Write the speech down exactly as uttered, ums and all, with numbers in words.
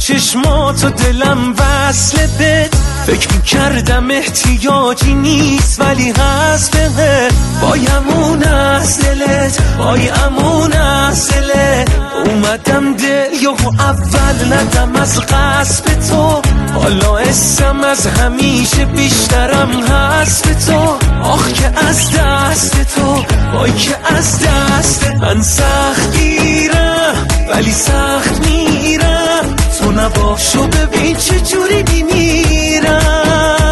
چشماتو دلم وصله بهت، فکر میکردم احتیاجی نیست ولی هست بهت. بایمون از دلت، بایمون از دلت، اومدم دل یهو اول ندم از قصب تو، حالا اسم از همیشه بیشترم هست به تو. آخ که از دست تو، وای که از دست من سخت گیرم ولی سخت میرم، تو نباشو ببین چه جوری میمیرم.